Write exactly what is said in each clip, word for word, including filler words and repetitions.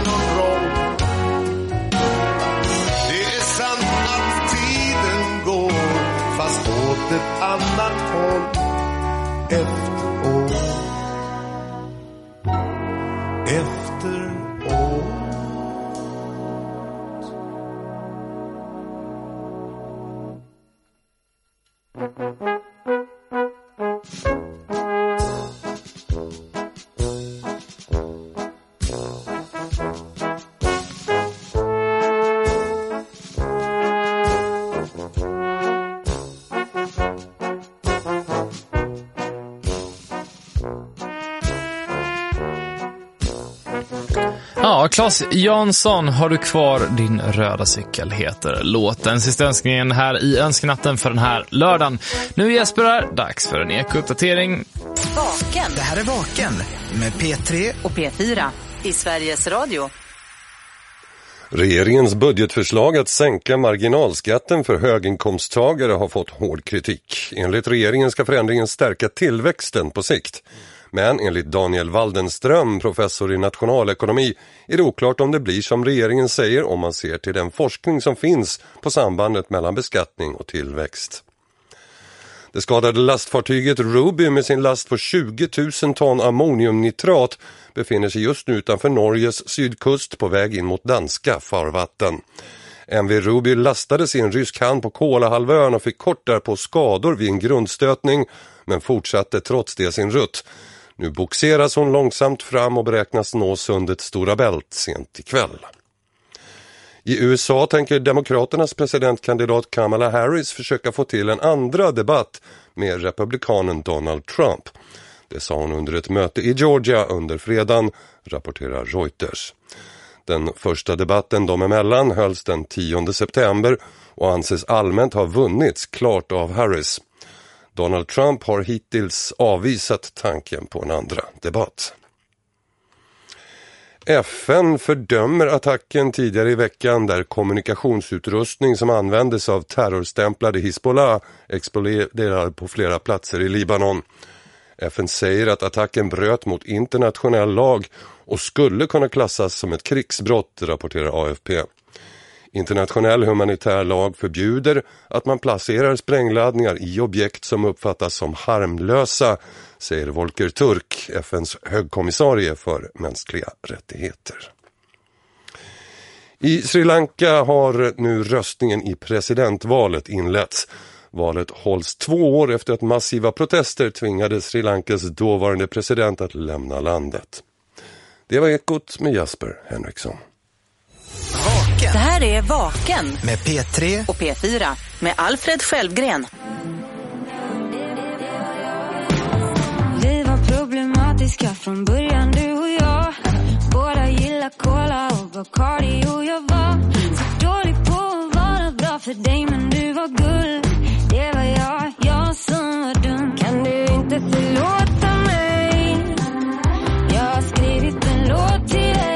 någon roll. Det är sant att tiden går, fast åt ett annat håll. Efter år, efter år. Ja, Claes Jansson, har du kvar din röda cykel, heter låten. Sista önskningen här i önskenatten för den här lördagen. Nu Jesper är dags för en ekouppdatering. Vaken. Det här är Vaken med P tre och P fyra i Sveriges Radio. Regeringens budgetförslag att sänka marginalskatten för höginkomsttagare har fått hård kritik. Enligt regeringen ska förändringen stärka tillväxten på sikt. Men enligt Daniel Waldenström, professor i nationalekonomi, är det oklart om det blir som regeringen säger om man ser till den forskning som finns på sambandet mellan beskattning och tillväxt. Det skadade lastfartyget Ruby med sin last på tjugo tusen ton ammoniumnitrat befinner sig just nu utanför Norges sydkust på väg in mot danska farvatten. M V Ruby lastades i en rysk hamn på Kolahalvön och fick kort därpå skador vid en grundstötning, men fortsatte trots det sin rutt. Nu boxeras hon långsamt fram och beräknas nå sundet Stora Bält sent ikväll. I U S A tänker demokraternas presidentkandidat Kamala Harris försöka få till en andra debatt med republikanen Donald Trump. Det sa hon under ett möte i Georgia under fredagen, rapporterar Reuters. Den första debatten dem emellan hölls den tionde september och anses allmänt ha vunnits klart av Harris. Donald Trump har hittills avvisat tanken på en andra debatt. F N fördömer attacken tidigare i veckan där kommunikationsutrustning som användes av terrorstämplade Hizbollah exploderade på flera platser i Libanon. F N säger att attacken bröt mot internationell lag och skulle kunna klassas som ett krigsbrott, rapporterar A F P. Internationell humanitär lag förbjuder att man placerar sprängladdningar i objekt som uppfattas som harmlösa, säger Volker Turk, F N:s högkommissarie för mänskliga rättigheter. I Sri Lanka har nu röstningen i presidentvalet inletts. Valet hålls två år efter att massiva protester tvingade Sri Lankas dåvarande president att lämna landet. Det var Ekot med Jasper Henriksson. Vaken. Det här är Vaken med P tre och P fyra med Alfred Självgren. Vi var problematiska från början, du och jag. Båda gillar cola och Bacardi, och jag var så dålig på att vara bra för dig, men du var guld. Det var jag, jag som var dum. Kan du inte förlåta mig? Jag har skrivit en låt till dig.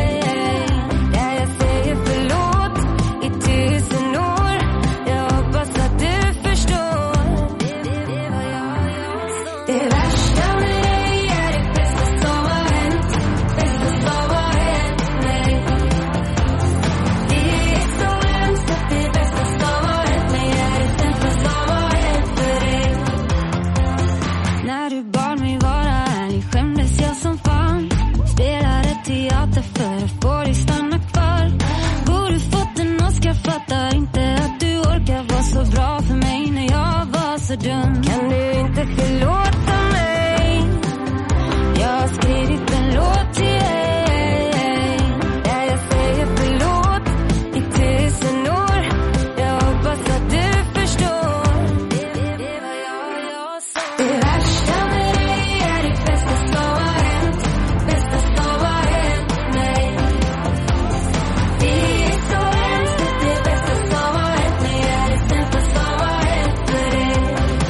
Kan du inte förlåta mig? Jag har skrivit en låt till dig, där jag säger förlåt i tusen år. Jag hoppas att du förstår. Det var jag, jag sa. Det värsta med dig är det bästa som har hänt. Bästa som har hänt mig. Det är så hemskt att det bästa som har hänt mig är det sämsta som har hänt för dig.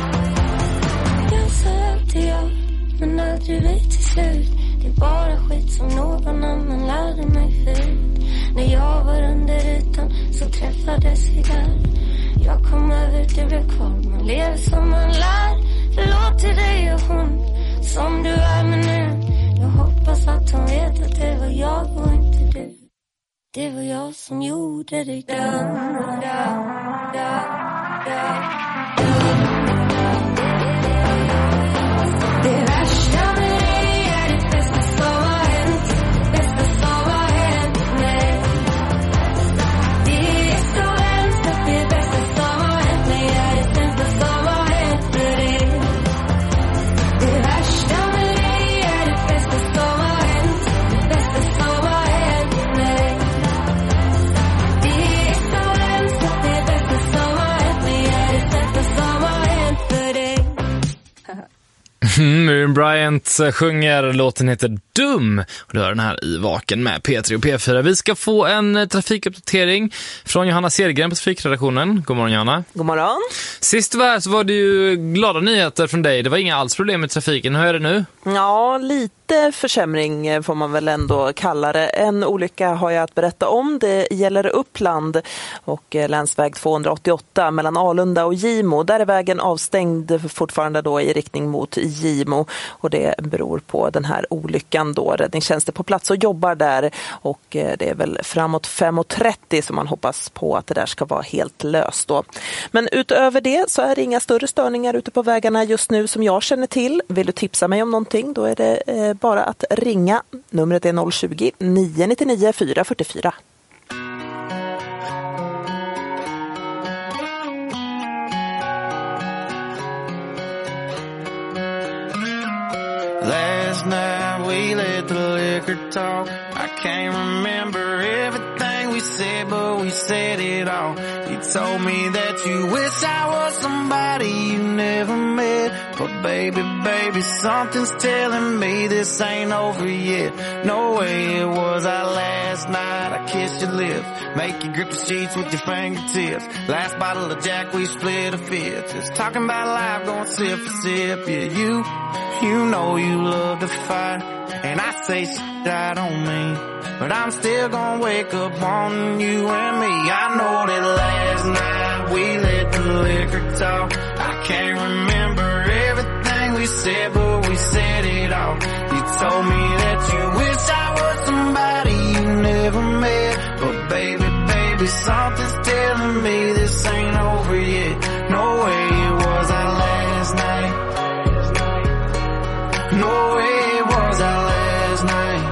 Men aldrig vet till slut. Det är bara skit som någon annan lärde mig förut. När jag var under ytan så träffades vi där. Jag kom över, det blev kvar. Man lever som man lär. Förlåt till dig och hon som du är med nu. Jag hoppas att hon vet att det var jag och inte du. Det var jag som gjorde dig dum, dum, dum, dum. Det värsta med dig är det bästa som har hänt, bästa som har hänt mig. Det är så hemskt att det bästa som har hänt mig är det sämsta som har hänt för dig. Det värsta med dig är det bästa som har hänt, bästa som har hänt mig. Det är så hemskt att det bästa som har hänt mig är det sämsta som har hänt för dig. Miriam Bryant sjunger, låten heter Dum, och du hör den här i Vaken med P tre och P fyra. Vi ska få en trafikuppdatering från Johanna Cedergren på trafikredaktionen. God morgon, Johanna. God morgon. Sist var här så var det ju glada nyheter från dig. Det var inga alls problem med trafiken. Hur är det nu? Ja, lite försämring får man väl ändå kalla det. En olycka har jag att berätta om. Det gäller Uppland och länsväg tvåhundraåttioåtta mellan Alunda och Gimo. Där är vägen avstängd fortfarande då i riktning mot Gimo, och det beror på den här olyckan då. Räddningstjänster på plats och jobbar där, och det är väl framåt fem och trettio som man hoppas på att det där ska vara helt löst då. Men utöver det så är det inga större störningar ute på vägarna just nu som jag känner till. Vill du tipsa mig om någonting, då är det eh, bara att ringa. Numret är noll tjugo, nio nio nio, fyra fyra fyra. Last night we let the liquor talk. I can't remember everything we said, but we said it all. You told me that you wish I was somebody you never met. But baby, baby, something's telling me this ain't over yet. No way it was our last night. I kissed your lips, make you grip the sheets with your fingertips. Last bottle of Jack, we split a fifth. Just talking about life, going sip for sip. Yeah, you, you know you love to fight, and I say shit I don't mean, but I'm still gonna wake up on you and me. I know that last night we let the liquor talk. I can't remember everything we said, but we said it all. You told me that you wish I was somebody you never met. But baby, baby, something's telling me this ain't over yet. No way it was our last night. No way it was our last night.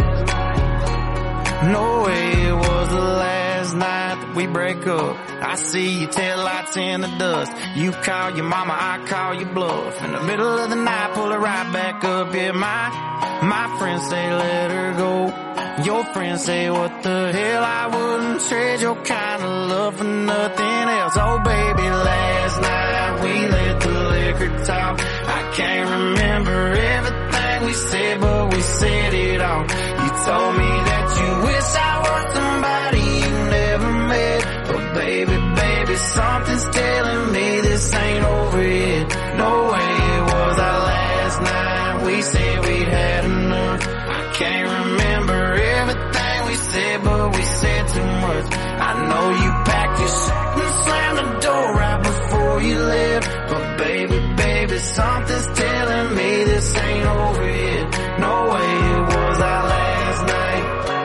No way it was the last night that we break up. I see your taillights in the dust. You call your mama, I call your bluff. In the middle of the night, pull her right back up. Yeah, my, my friends say let her go. Your friends say what the hell, I wouldn't trade your kind of love for nothing else. Oh baby, last night we let the liquor talk. I can't remember everything we said, but we said it all. You told me that you wish I was somebody you never met. But baby, baby, something's telling me this ain't over yet. No way it was our last night. We said we'd had enough. I can't remember everything we said, but we said too much. I know you packed your shit and slammed the door right before you left. But baby, baby, something's telling me this ain't over yet. No way it was our last night.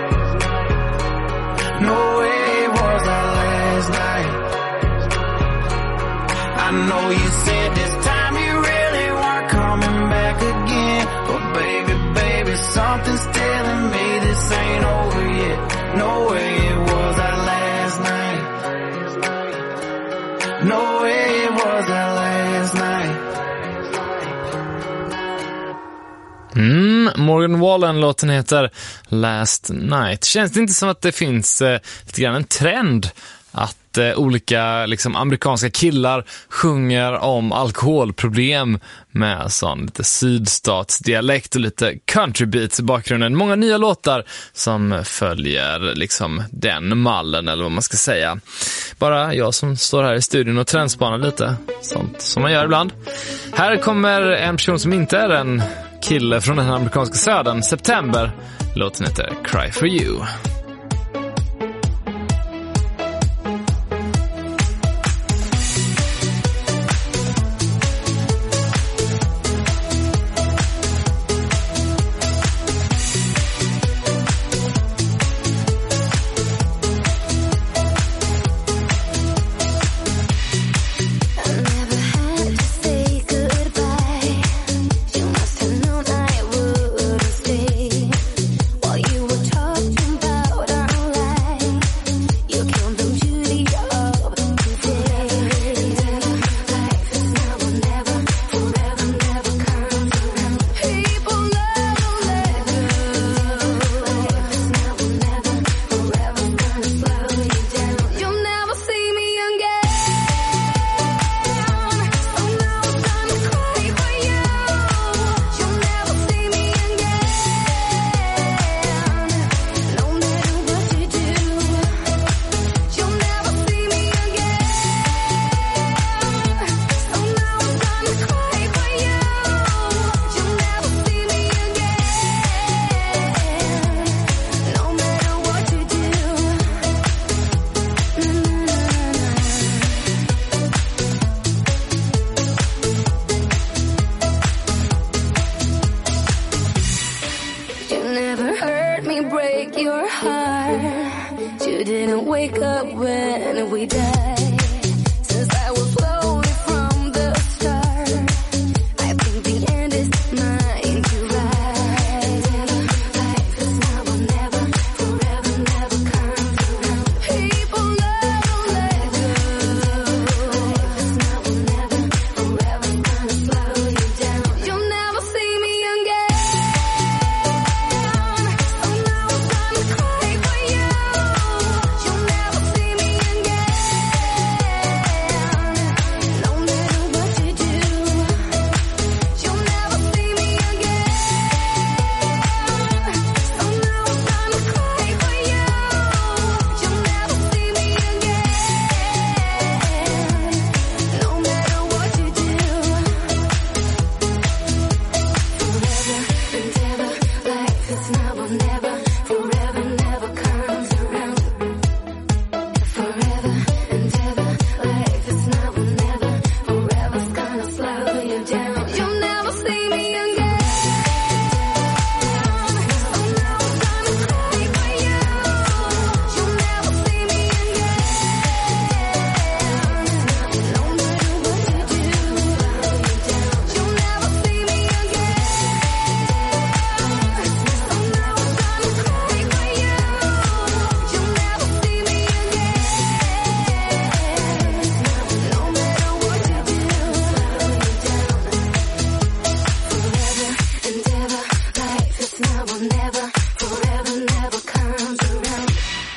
No way it was our last night. I know you said this time you really weren't coming back again. But baby, baby, something's telling me this ain't over yet. No way it was our last night. No way it was our last night. Mm, Morgan Wallen, låten heter Last Night. Känns det inte som att det finns eh, lite grann en trend att eh, olika liksom, amerikanska killar sjunger om alkoholproblem med sån lite sydstatsdialekt och lite country beats i bakgrunden. Många nya låtar som följer liksom den mallen, eller vad man ska säga. Bara jag som står här i studion och trendspanar lite, sånt som man gör ibland. Här kommer en person som inte är en kille från den amerikanska södern, September. Låten heter Cry for You. heart. You didn't wake up when we died. Since I was floating from the start, I think the end is mine to ride. Life is now or never, forever never comes around. People never let go. Life is now or never, forever gonna slow you down. You'll never see me again. So now I'm gonna cry for you. You'll never see me again. No matter what you do, you'll never see me again. So now I'm gonna cry for you. You'll never see me again. No matter what you do. Forever and ever, life is now or never, forever never comes around. Forever and ever, life is now or never, forever's gonna slow you down. You'll never see me again. So now I'm gonna cry for you. You'll never see me again. No matter what you do, you'll never see me again. So now I'm gonna cry for you. You'll never see me again. No matter what you do, forever and ever, life is now or never, forever never comes around.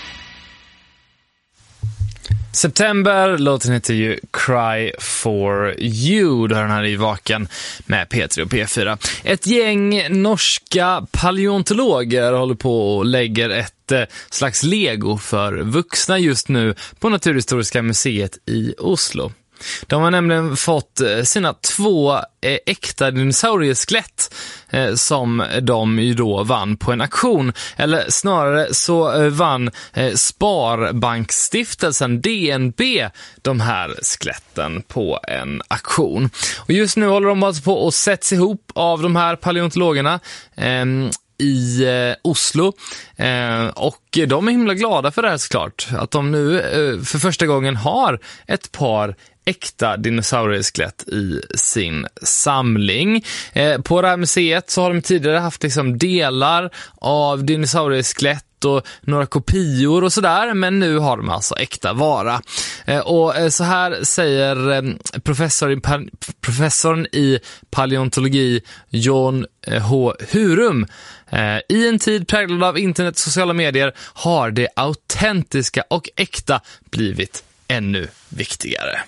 September, låten heter ju Cry for You. Där den här i Vaken med P tre och P fyra. Ett gäng norska paleontologer håller på och lägger ett eh, slags Lego för vuxna just nu på Naturhistoriska museet i Oslo. De har nämligen fått eh, sina två eh, äkta dinosaurieskelett eh, som de ju då vann på en auktion. Eller snarare så eh, vann eh, Sparbanksstiftelsen D N B de här skeletten på en auktion. Och just nu håller de alltså på och sätts ihop av de här paleontologerna eh, i eh, Oslo eh, och de är himla glada för det här såklart. Att de nu eh, för första gången har ett par äkta dinosaurieskelett i sin samling. Eh, på det här museet så har de tidigare haft liksom delar av dinosaurieskelett och några kopior och sådär, men nu har de alltså äkta vara. Eh, och eh, så här säger eh, professor i pa- professorn i paleontologi John eh, H. Hurum. Eh, I en tid präglad av internet och sociala medier har det autentiska och äkta blivit ännu viktigare.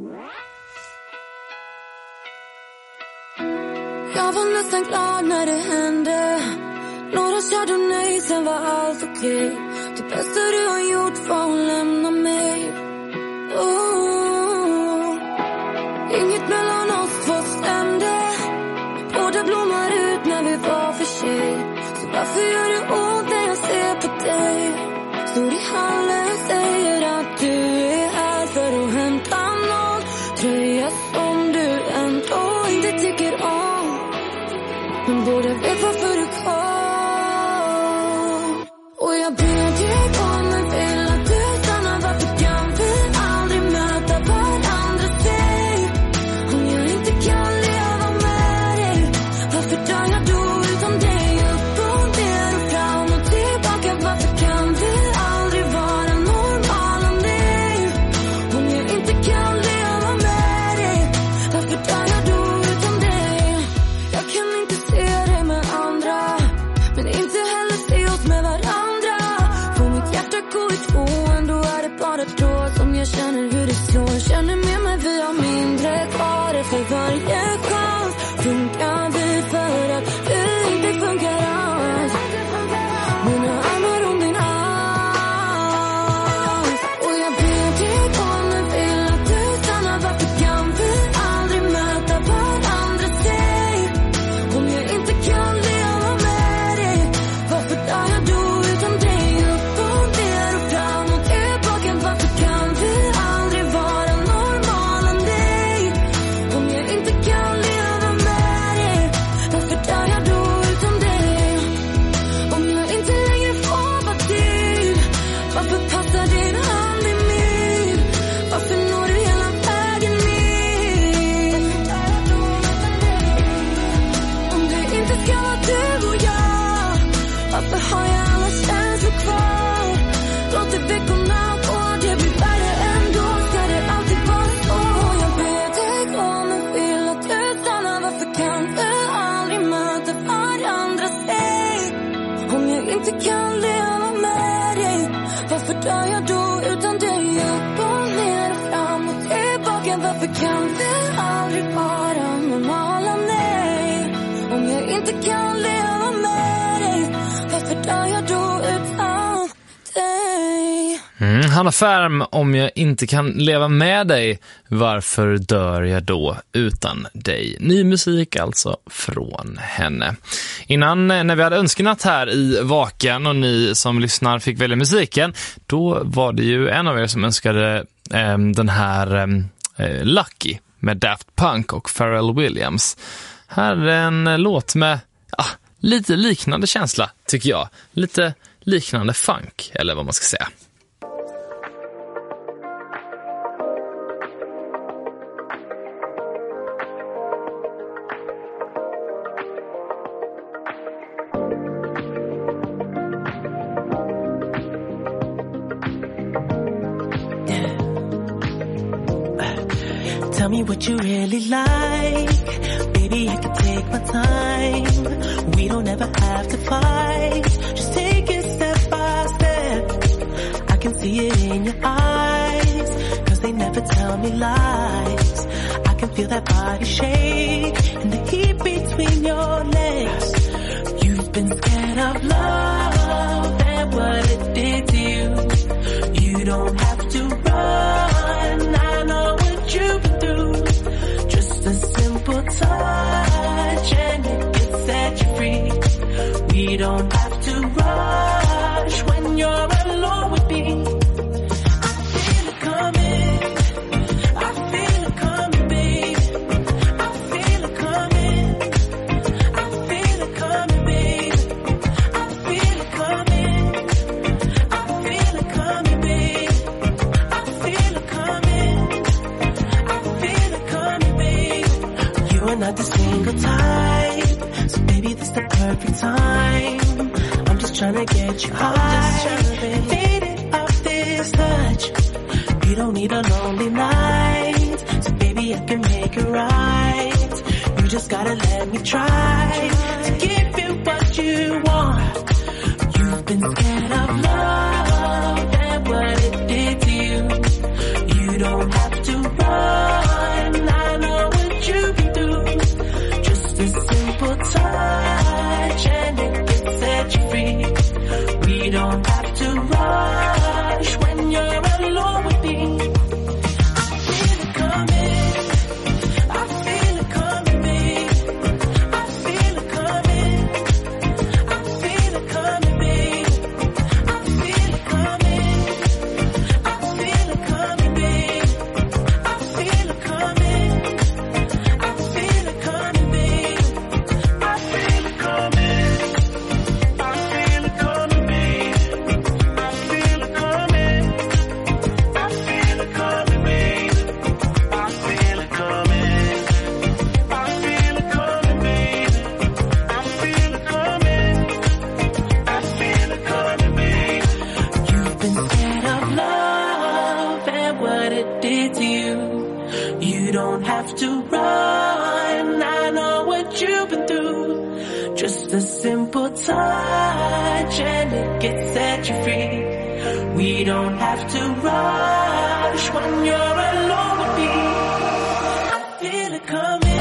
Jag var nästan glad när det hände. Några körde nej, sen var allt okej. Det bästa du har gjort var att lämna mig. Oh. Inget mellan oss två stämde. Båda blommar ut när vi var för sig. Så varför gör det ont när jag ser på dig? Står i hallen, säger att du är här för att hämta någon tröja som du ändå inte tycker om. Men borde vet varför du kom. Och jag ber dig om en vill att du stannar. Varför kan vi aldrig möta varandra? Säg om jag inte kan leva med dig. Varför dör jag då utan dig? Upp och ner och fram och tillbaka. Varför kan vi aldrig vara normala? Nej, om jag inte kan leva med dig. Varför dör jag då utan dig? Jag kan inte se dig med andra, men inte heller se oss med varandra. Får mitt hjärta gå i två, ändå är det bara då som jag känner hur det slår. Känner med mig, vi har mindre kvar efter varje chans. Funkar vi för att du inte funkar alls? Mina armar om din hals. Och jag ber dig om en vill att du stannar. Varför kan vi aldrig möta varandra? Säg om jag inte kan leva med dig. Varför dör jag då utan dig? Upp och ner och fram och tillbaka. Varför kan vi aldrig vara normala? Varför dör jag då utan dig? Upp och ner och fram och tillbaka. Varför kan vi aldrig vara normala? Nej, om jag inte kan leva med dig, varför dör jag då utan dig? Mm, Hanna Färm, om jag inte kan leva med dig, varför dör jag då utan dig? Ny musik alltså från henne. Innan, när vi hade önskenatt här i Vaken och ni som lyssnar fick välja musiken, då var det ju en av er som önskade eh, den här eh, Lucky med Daft Punk och Pharrell Williams. Här är en låt med ah, lite liknande känsla, tycker jag. Lite liknande funk, eller vad man ska säga. Tell me what you really like. Baby, I can take my time. We don't ever have to fight. Just take it step by step. I can see it in your eyes, 'cause they never tell me lies. I can feel that body shake and the heat between your legs. You've been scared of love and what it did to you. You don't have to run. I know what you've been through. Just a simple touch and it can set you free. We don't have to rush when you're alone with me. I feel it coming. I feel it coming, babe. I feel it coming. I feel it coming, babe. I feel it coming. I feel it coming, babe. I feel it coming. I feel it coming, babe. You are not the single type, so baby, this the perfect time. I'm just trying to get you high, faded off this touch. You don't need a lonely night, so baby, I can make it right. You just gotta let me try to give you what you want. You've been scared of love and what it did to you. You don't have to run. I know what you've been through. Just a simple touch and it can set you free. We don't have to rush when you're alone with me. I feel it coming. I feel it coming, babe. I feel it coming. I feel it coming, babe. I feel it coming. I feel it coming, babe. I feel it coming. I feel it coming, babe. I feel it coming. I feel it coming, babe. I feel it coming. I feel it coming, babe. I feel it coming. I feel it coming, babe. I feel it coming. I feel it coming, babe. You've been scared of love and what it did to you. You don't have to run. I know what you've been through. Just a simple touch and it can set you free. We don't have to rush when you're alone with me. I feel it coming.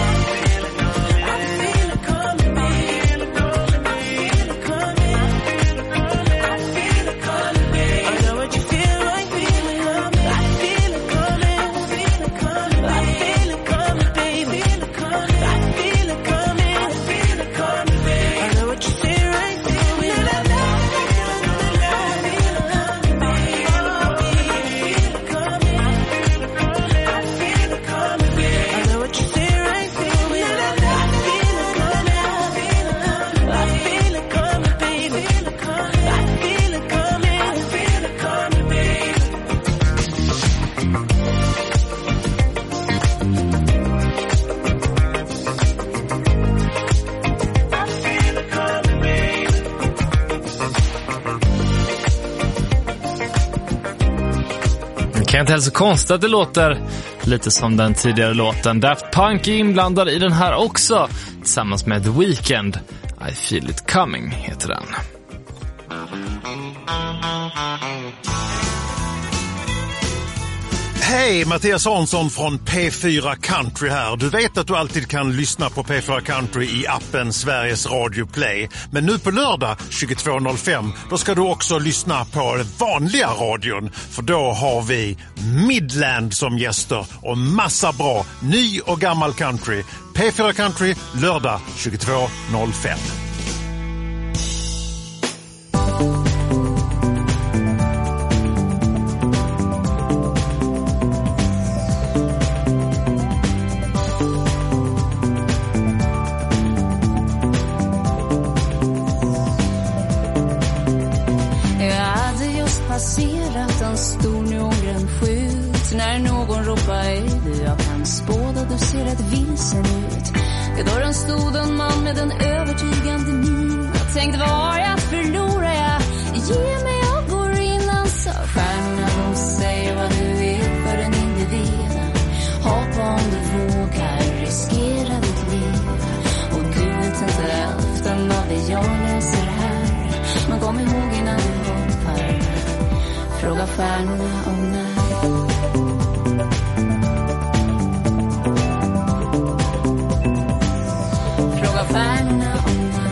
I feel it coming, babe. I feel it coming. I feel it coming, babe. I know what you feel like. I feel it coming. I feel it coming. I feel it coming, baby. I feel it coming. I feel it coming, babe. I know what you feel right. Kan inte heller så konstigt att det låter lite som den tidigare låten. Daft Punk är inblandad i den här också, tillsammans med The Weeknd. I Feel It Coming heter den. Hej, Mattias Hansson från P fyra Country här. Du vet att du alltid kan lyssna på P fyra Country i appen Sveriges Radio Play. Men nu på lördag tjugotvå noll fem, då ska du också lyssna på vanliga radion. För då har vi Midland som gäster och massa bra ny och gammal country. P fyra Country, lördag tjugotvå noll fem. Passerat en stor neongrön skylt. När någon ropar jag kan spåda, du ser ett vilsen ut. Vid dörren stod en man med en övertygande min. Jag tänkte, vad har jag att förlora? Jag ge mig, jag går in. Han sa, stjärnorna de säger vad du är för en individ. Hoppa om du vågar, riskera ditt liv. Och du vet inte hälften av det jag läser här. Men kom ihåg innan du hoppar, fråga stjärnorna om när. Fråga stjärnorna om när.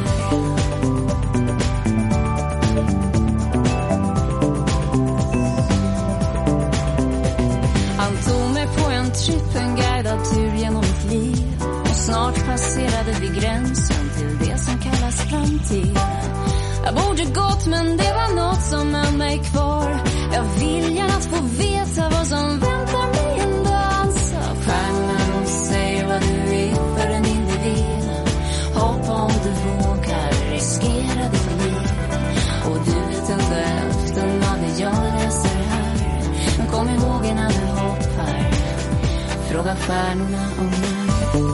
Han tog mig på en tripp, en guidad tur genom mitt liv. Och snart passerade vi gränsen till det som kallas framtid. Jag borde gått, men det var något som höll mig kvar. Jag vill gärna att få veta vad som väntar mig en dag. Så stjärnorna de säger vad du är för en individ. Hoppa om du vågar, riskera ditt liv. Och du vet inte hälften av det jag läser här. Men kom ihåg innan du hoppar, fråga stjärnorna om när.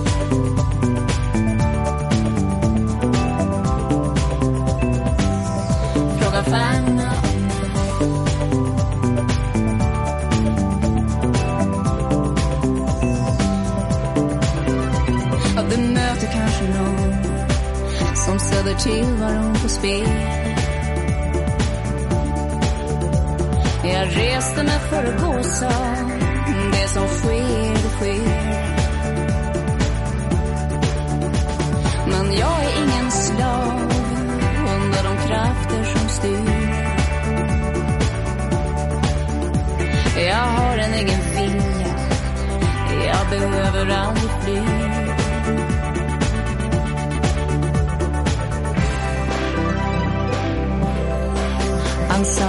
Fråga stjärnorna om när. Ja, du möter kanske någon som sätter till varann på spel. Jag reste mig för att gå, så det som sker, det sker. Men jag är ingen slav under de krafter som styr. Jag har en egen vilja, jag behöver aldrig fly. Han sa,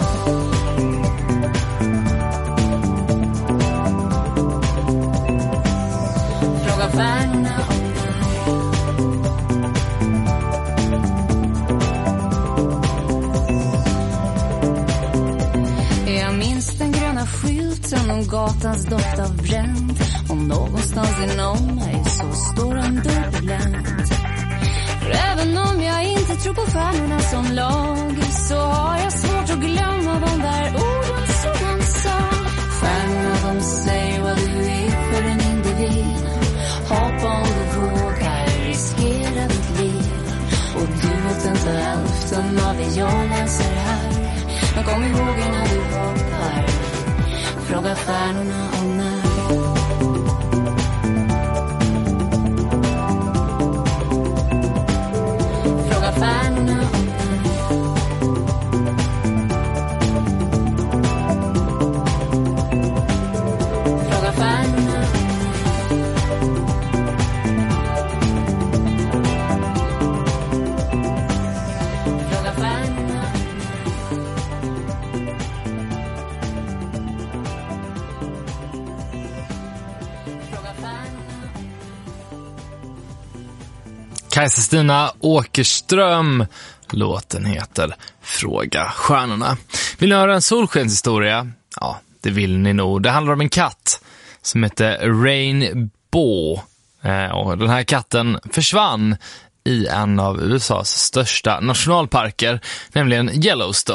fråga stjärnorna om skylten och gatans doft av bränd. Och någonstans inom mig så står en dörr på glänt. För även om jag inte tror på stjärnorna som lag, så har jag svårt att glömma de där orden som han sa. Stjärnorna de säger vad du är för en individ. Hoppa om du vågar, riskera ditt liv. Och du vet inte hälften av det jag läser här. Men kom ihåg innan du hoppar, fråga stjärnorna om när. Fråga stjärnorna om när. Fråga stjärnorna om när. Fråga stjärnorna. Kajsa-Stina Åkerström. Låten heter Fråga stjärnorna. Vill ni höra en solskenshistoria? Ja, det vill ni nog. Det handlar om en katt som heter Rainbow. Eh, och den här katten försvann i en av U S A:s största nationalparker, nämligen Yellowstone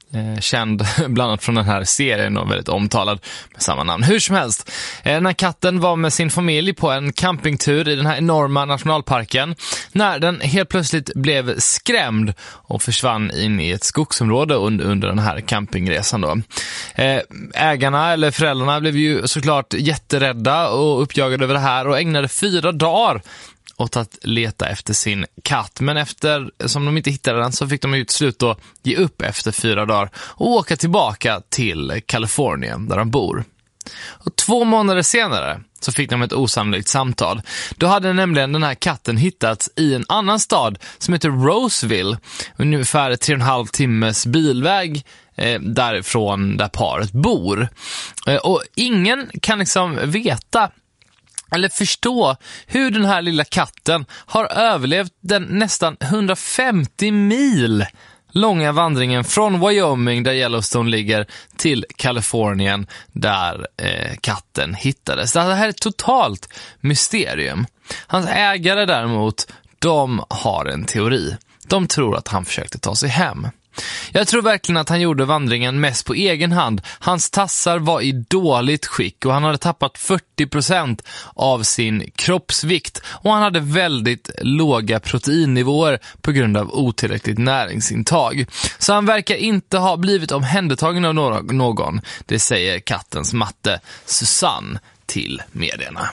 Eh, känd bland annat från den här serien och väldigt omtalad med samma namn. Hur som helst, eh, den här katten var med sin familj på en campingtur i den här enorma nationalparken när den helt plötsligt blev skrämd och försvann in i ett skogsområde under, under den här campingresan då. Eh, ägarna eller föräldrarna blev ju såklart jätterädda och uppjagade över det här och ägnade fyra dagar åt att leta efter sin katt. Men efter som de inte hittade den så fick de ju till slut då ge upp efter fyra dagar och åka tillbaka till Kalifornien där de bor. Och två månader senare så fick de ett osannolikt samtal. Då hade nämligen den här katten hittats i en annan stad som heter Roseville, ungefär tre och en halv timmes bilväg eh, därifrån där paret bor. Eh, och ingen kan liksom veta eller förstå hur den här lilla katten har överlevt den nästan hundrafemtio mil långa vandringen från Wyoming där Yellowstone ligger till Kalifornien där eh, katten hittades. Det här är ett totalt mysterium. Hans ägare däremot, de har en teori. De tror att han försökte ta sig hem. Jag tror verkligen att han gjorde vandringen mest på egen hand. Hans tassar var i dåligt skick och han hade tappat fyrtio procent av sin kroppsvikt och han hade väldigt låga proteinnivåer på grund av otillräckligt näringsintag. Så han verkar inte ha blivit omhändertagen av någon. Det säger kattens matte Susanne till medierna.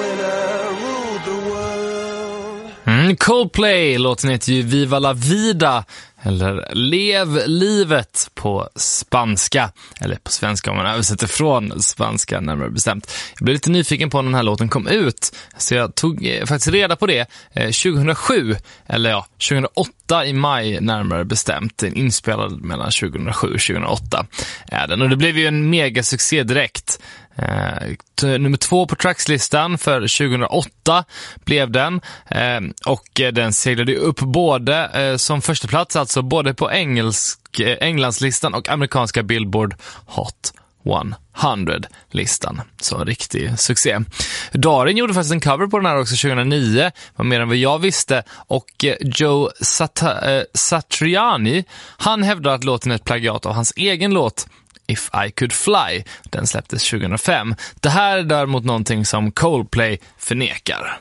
when I rule the world. Mm, Coldplay, låten heter ju Viva la vida, eller Lev livet på spanska, eller på svenska om man översätter från spanska närmare bestämt. Jag blev lite nyfiken på när den här låten kom ut, så jag tog eh, faktiskt reda på det eh, tjugohundrasju, eller ja, tjugohundraåtta i maj närmare bestämt. Den inspelad mellan tjugohundrasju och tjugohundraåtta är den, och det blev ju en mega succé direkt. Eh, t- nummer två på trackslistan för tjugohundraåtta blev den, eh, och eh, den seglade upp både eh, som första plats, alltså både på engelsk, eh, Englandslistan och amerikanska Billboard Hot hundra-listan. Så en riktig succé. Darin gjorde faktiskt en cover på den här också tjugohundranio, var mer än vad jag visste, och eh, Joe Sat- eh, Satriani, han hävdar att låten är ett plagiat av hans egen låt If I Could Fly. Den släpptes tjugohundrafem. Det här är däremot någonting som Coldplay förnekar.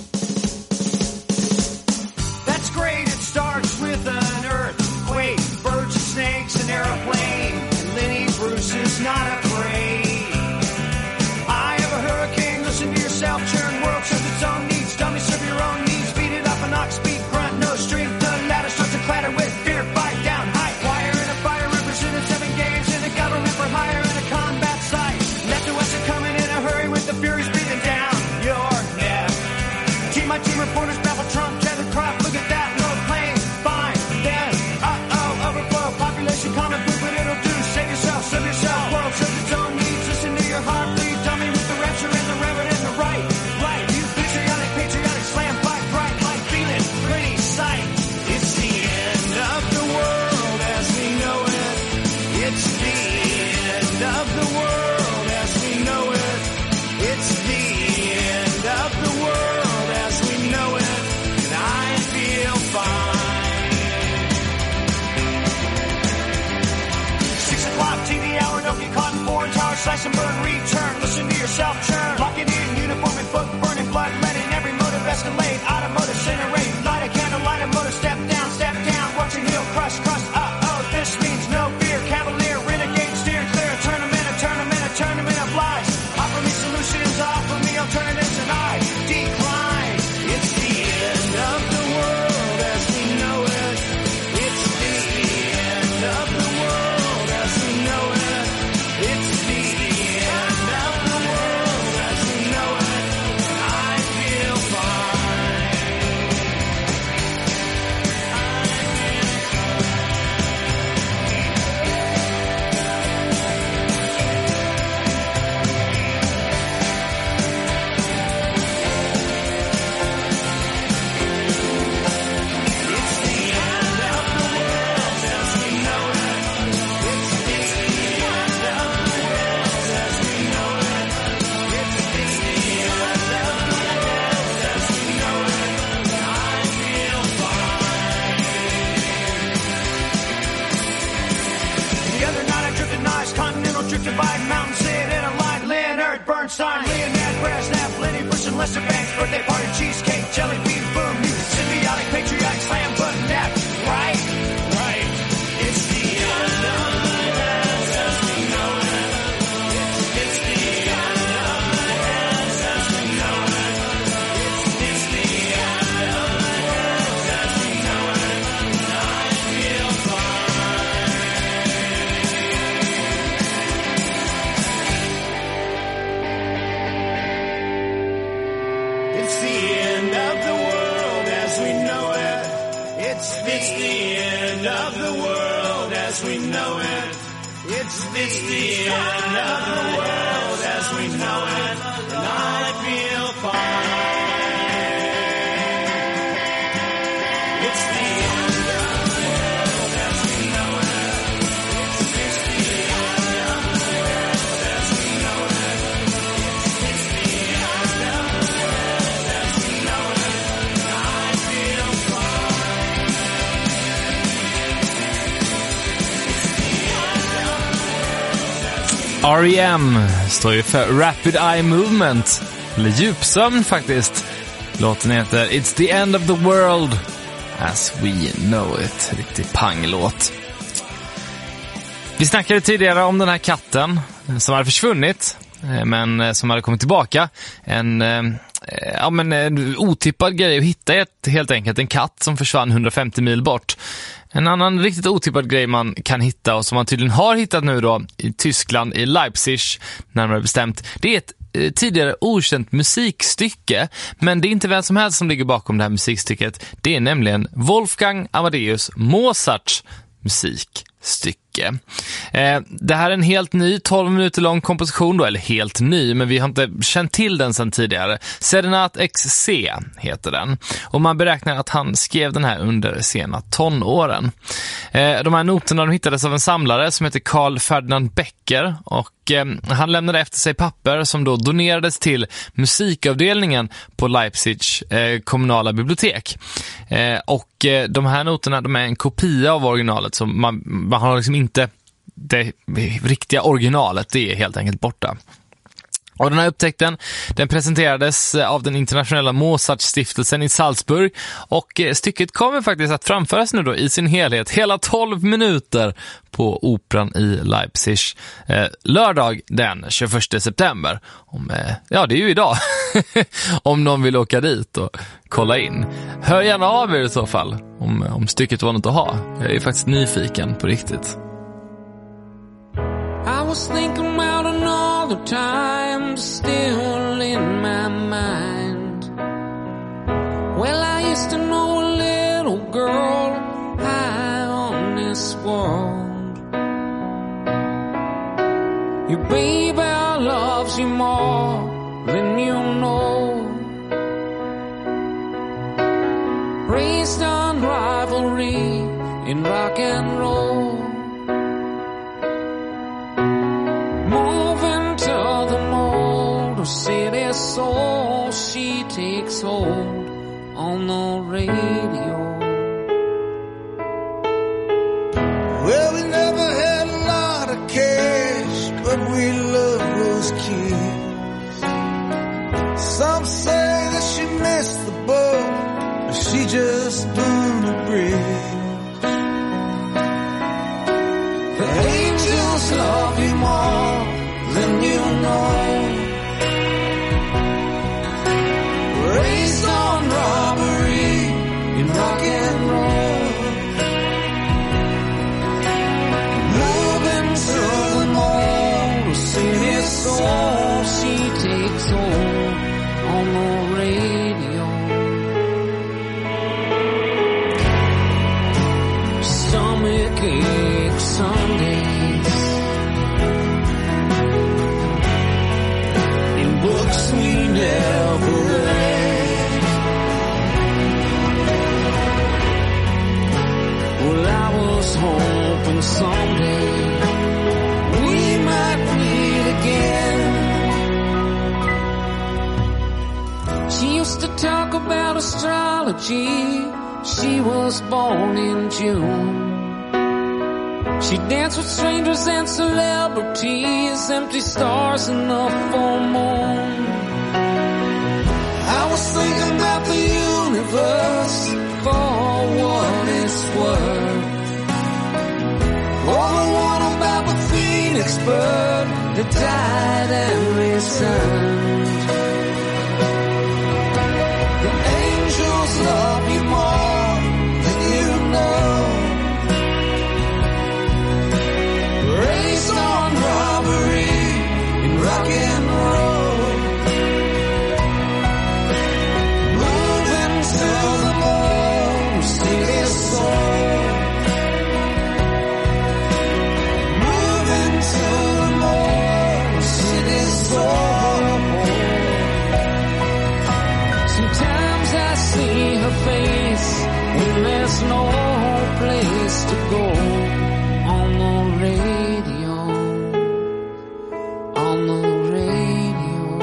That's great, it starts with an earthquake, birds and snakes, an airplane, and Lenny Bruce is not afraid. I have a hurricane, listen to yourself, churn, world serves its own needs, dummy serve your own needs, beat it up an ox, beat, grunt, no strength, the ladder starts to clatter with fear, fight down, high wire in a fire, represented seven games in the government for hire in a combat site, left and west are coming in a hurry with the furies breathing down your neck. Team, my team reporters babble Trump, tether crop, look at that, no plane, fine, then, uh-oh, overflow, population common food, but it'll do, save yourself, serve yourself, world serves its own needs, listen to your heart, bleed, dummy with the rapture and the reverend and the right, right, you patriotic, patriotic, slam, fight, bright, like feeling, pretty sight, it's the end of the world as we know it, it's the end of the world as we know it, it's the end of the world as we know it, and I feel fine. Six o'clock T V hour, don't get caught in foreign tower, slice and burn, return, listen to yourself churn, lock it in, uniform and book, burning blood, letting every motive escalate, automotive incinerate, light a candle, light a motor, step down, step down, watch your heel crush, crush, uh-oh, this means no fear, cavalier, renegade, steer clear, a tournament, a tournament, a tournament of lies, offer me solutions, offer me alternatives, and I decline. It's the end of the world as we know it, it's the end of the world as we know it, it's the end of the world as we know it, and I feel fine. It's the end of the world as we know it, it's the end of the world as we know it, it's the end of the world as we know it, and I feel fine. The other night I drifted nice, continental drift divide, mountain sit in a line, Leonard Bernstein, Leonard Brezhnev, Lenny Bruce and Lester Banks, birthday party, cheesecake, jelly bean, boom, you symbiotic, patriotic, slam, button, nap, right, right, it's the end of the world as we know it, it's, it's the end of the world as we know it, it's, it's the end of the world as we know it, and I feel fine. It's the end of the world as we know it. It's, it's the end of the world as we know it. It's, it's the end of the world as we know it. And I feel fine. It's the end of the world as we know it. It's, it's the end of the world as we know it. It's, it's the end of the world as we know it. And I feel fine. R E M står ju för Rapid Eye Movement, eller djupsömn faktiskt. Låten heter It's the End of the World as we know it. Riktig panglåt. Vi snackade tidigare om den här katten som hade försvunnit, men som hade kommit tillbaka. En, ja, men en otippad grej att hitta ett, helt enkelt en katt som försvann hundrafemtio mil bort. En annan riktigt otippad grej man kan hitta och som man tydligen har hittat nu då i Tyskland, i Leipzig närmare bestämt, det är ett eh, tidigare okänt musikstycke, men det är inte vem som helst som ligger bakom det här musikstycket. Det är nämligen Wolfgang Amadeus Mozarts musikstycke. Eh, det här är en helt ny, tolv minuter lång komposition då, eller helt ny, men vi har inte känt till den sedan tidigare. Serenat X C heter den. Och man beräknar att han skrev den här under sena tonåren. Eh, de här noterna de hittades av en samlare som heter Carl Ferdinand Becker, och eh, han lämnade efter sig papper som då donerades till musikavdelningen på Leipzig eh, kommunala bibliotek. Eh, och eh, de här noterna de är en kopia av originalet, så man, man har liksom inte det riktiga originalet, det är helt enkelt borta. Och den här upptäckten, den presenterades av den internationella Mozart-stiftelsen i Salzburg, och stycket kommer faktiskt att framföras nu då i sin helhet, hela tolv minuter på operan i Leipzig eh, lördag den tjugoförsta september. Om, eh, ja, det är ju idag. Om någon vill åka dit och kolla in. Hör gärna av er i så fall om, om stycket var något att ha. Jag är faktiskt nyfiken på riktigt. I was thinking about another time still in my mind. Well, I used to know a little girl high on this world. Your baby loves you more than you know. Raised on rivalry in rock and roll. Moving to the mold of city soul, she takes hold on the radio. Well, we never had a lot of cash, but we loved those kids. Some say that she missed the boat, but she just burned the bridge. The angels love you more than you know. Raised on robbery in rock and roll. Moving through the mold of city soul, she takes hold on the radio. Stomach ache Sundays, in books we never read. Well, I was hoping someday we might meet again. She used to talk about astrology. She was born in June. She danced with strangers and celebrities, empty stars in the full moon. I was thinking about the universe for what it's worth. Or the one about the phoenix bird that died and returned. The angels love you more than you know. Raised on robbery in rock and roll. Moving to the mold, city soul. Moving to the mold, city soul. Sometimes I see her face when there's no place to go. On the radio, on the radio,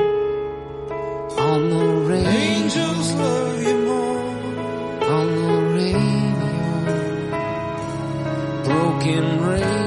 on the radio. Angels love you more. On the radio, broken radio.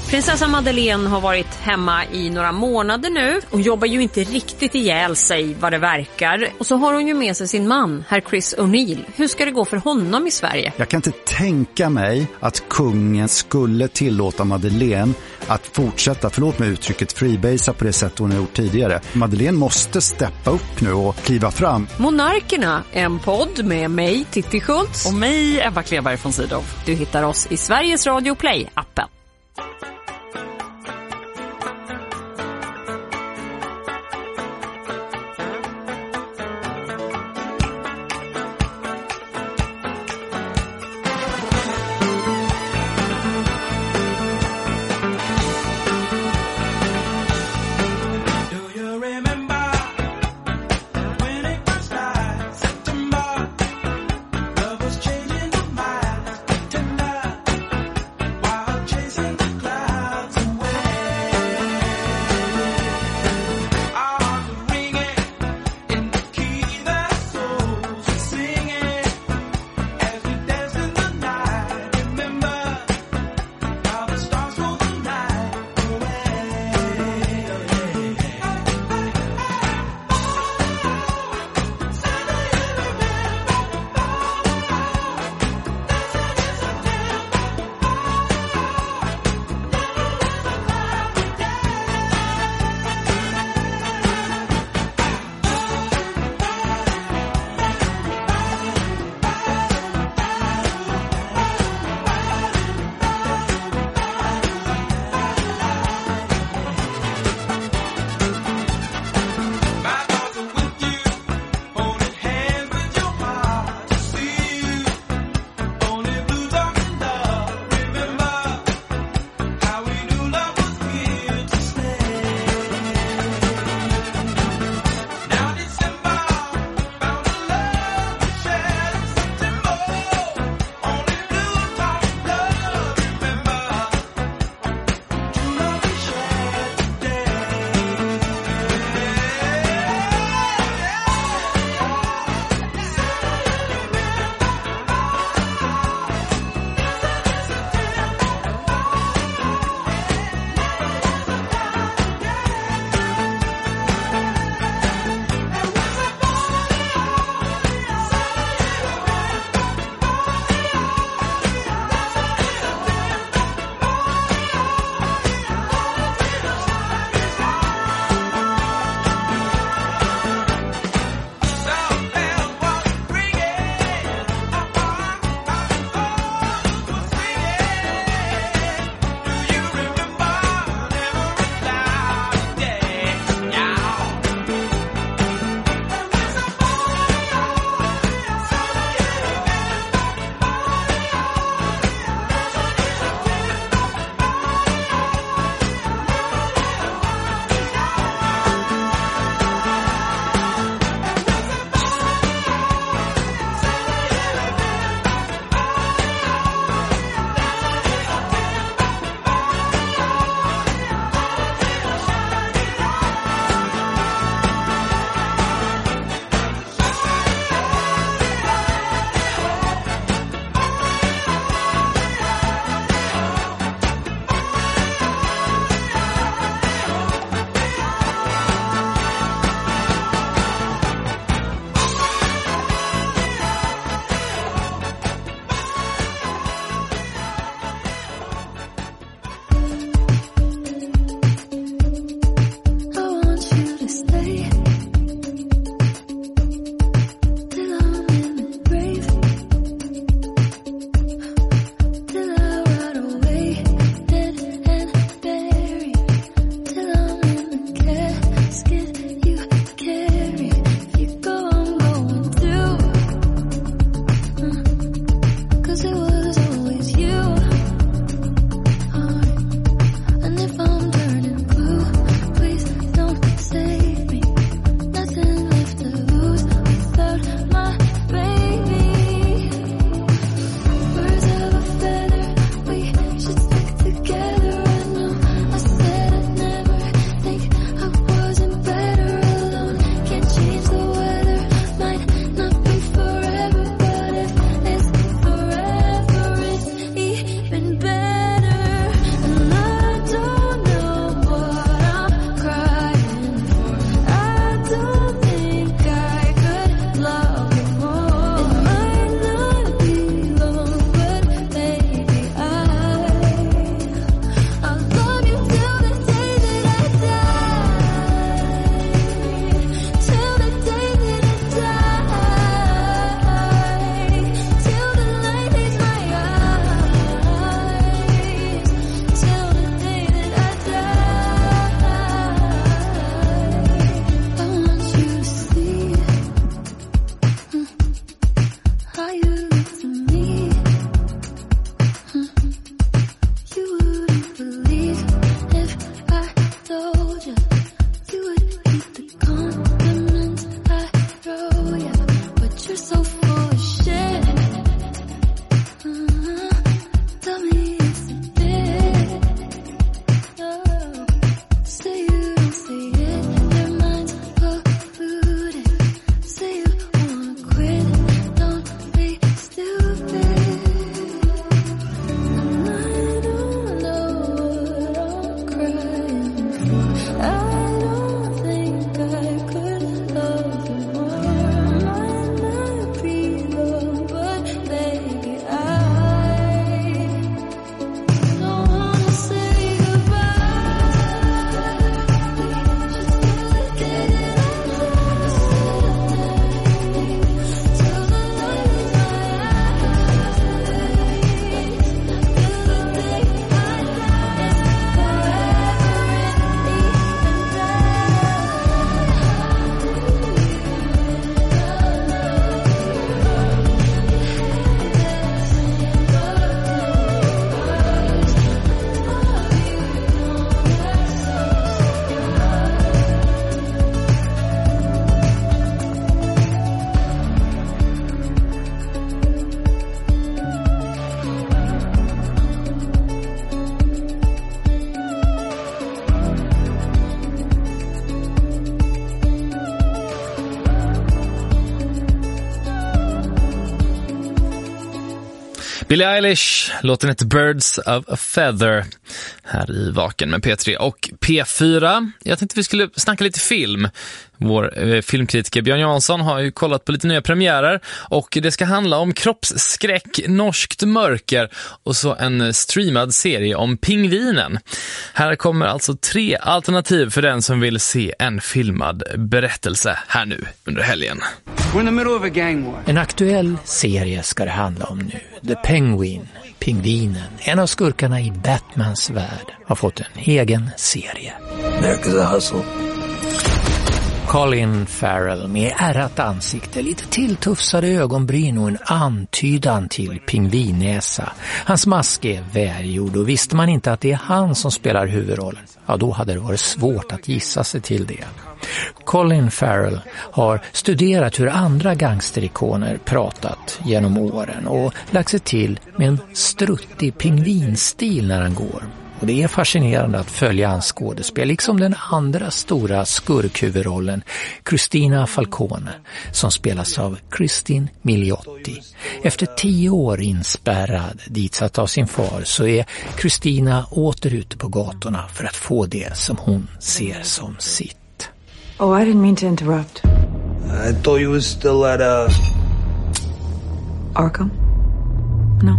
Prinsessa Madeleine har varit hemma i några månader nu och jobbar ju inte riktigt ihjäl sig vad det verkar. Och så har hon ju med sig sin man, herr Chris O'Neill. Hur ska det gå för honom i Sverige? Jag kan inte tänka mig att kungen skulle tillåta Madeleine att fortsätta, förlåt mig uttrycket, freebasea på det sätt hon har gjort tidigare. Madeleine måste steppa upp nu och kliva fram. Monarkerna, en podd med mig, Titti Schultz. Och mig, Ebba Kleberg från Sydow. Du hittar oss i Sveriges Radio Play-appen. Chasing Billie Eilish, låten heter Birds of a Feather här i Vaken med P tre och P fyra. Jag tänkte vi skulle snacka lite film. Vår eh, filmkritiker Björn Jansson har ju kollat på lite nya premiärer och det ska handla om kroppsskräck, norskt mörker och så en streamad serie om pingvinen. Här kommer alltså tre alternativ för den som vill se en filmad berättelse här nu under helgen. En aktuell serie ska det handla om nu. The Penguin, pingvinen, en av skurkarna i Batmans värld, har fått en egen serie. America's a hustle. Colin Farrell med ärrat ansikte, lite tilltufsade ögonbryn och en antydan till pingvinnäsa. Hans mask är välgjord och visste man inte att det är han som spelar huvudrollen, ja då hade det varit svårt att gissa sig till det. Colin Farrell har studerat hur andra gangsterikoner pratat genom åren och lagt sig till med en struttig pingvinstil när han går. Och det är fascinerande att följa hans skådespel, liksom den andra stora skurkhuvudrollen, Christina Falcone, som spelas av Christine Milioti. Efter tio år inspärrad, ditsatt av sin far, så är Christina åter ute på gatorna för att få det som hon ser som sitt. Oh, I didn't mean to interrupt. I thought you were still at, uh... Arkham? No.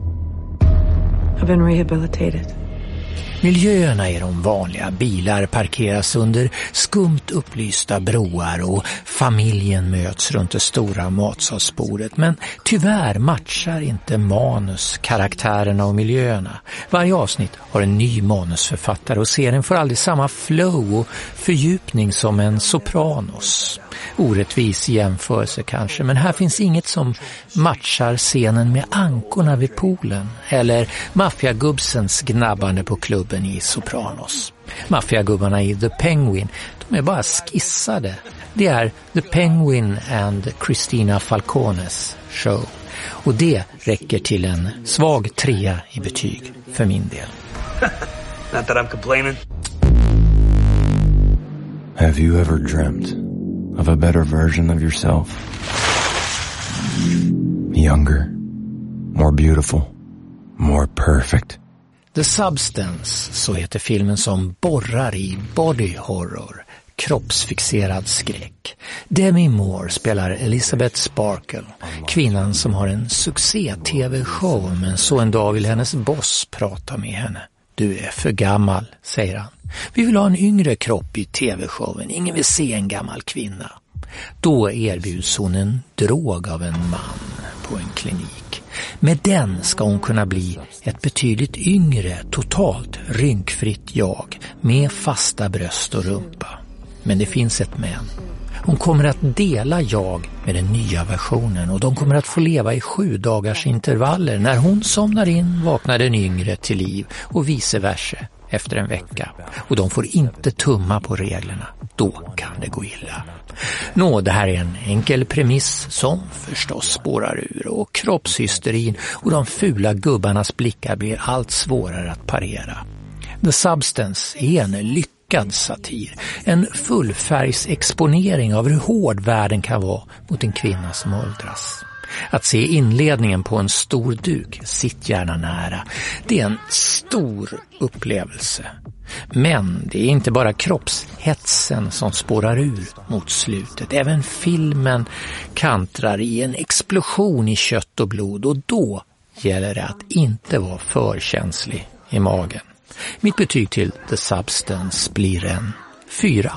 I've been rehabilitated. Miljöerna är de vanliga. Bilar parkeras under skumt upplysta broar och familjen möts runt det stora matsalsbordet. Men tyvärr matchar inte manus karaktärerna och miljöerna. Varje avsnitt har en ny manusförfattare och serien får aldrig samma flow och fördjupning som en Sopranos. Orättvis jämförelse kanske, men här finns inget som matchar scenen med ankorna vid poolen eller maffiagubbsens gnabbande på klubben i Sopranos. Maffiagubbarna i The Penguin, de är bara skissade. Det är The Penguin and Christina Falcones show. Och det räcker till en svag trea i betyg för min del. Not that I'm complaining. Have you ever dreamt of a better version of yourself? Younger, more beautiful, more perfect. The Substance, så heter filmen som borrar i body horror, kroppsfixerad skräck. Demi Moore spelar Elizabeth Sparkle, kvinnan som har en succé-tv-show, men så en dag vill hennes boss prata med henne. Du är för gammal, säger han. Vi vill ha en yngre kropp i tv-showen, ingen vill se en gammal kvinna. Då erbjuds hon en drog av en man på en klinik. Med den ska hon kunna bli ett betydligt yngre, totalt rynkfritt jag med fasta bröst och rumpa. Men det finns ett men. Hon kommer att dela jag med den nya versionen och de kommer att få leva i sju dagars intervaller. När hon somnar in vaknar den yngre till liv och vice versa efter en vecka. Och de får inte tumma på reglerna. Då kan det gå illa. Nå, det här är en enkel premiss som förstås spårar ur och kroppshysterin och de fula gubbarnas blickar blir allt svårare att parera. The Substance är en lyckad satir, en fullfärgsexponering av hur hård världen kan vara mot en kvinna som åldras. Att se inledningen på en stor duk, sitt gärna nära, det är en stor upplevelse. Men det är inte bara kroppshetsen som spårar ur mot slutet. Även filmen kantrar i en explosion i kött och blod och då gäller det att inte vara för känslig i magen. Mitt betyg till The Substance blir en fyra.